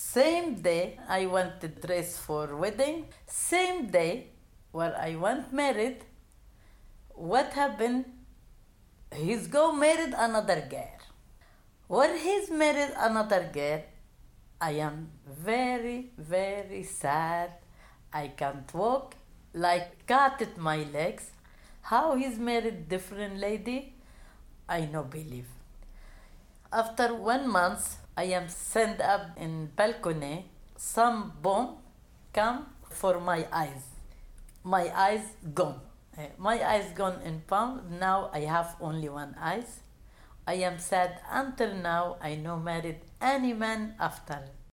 Same day I went to dress for wedding. Same day where I went married, what happened? He's go married another girl. When he's married another girl, I am very, very sad. I can't walk, like cut at my legs. How he's married different lady, I no believe. After 1 month, I am sent up in balcony. Some bomb come for my eyes. My eyes gone. My eyes gone in palm. Now I have only one eyes. I am sad until now. I no married any man after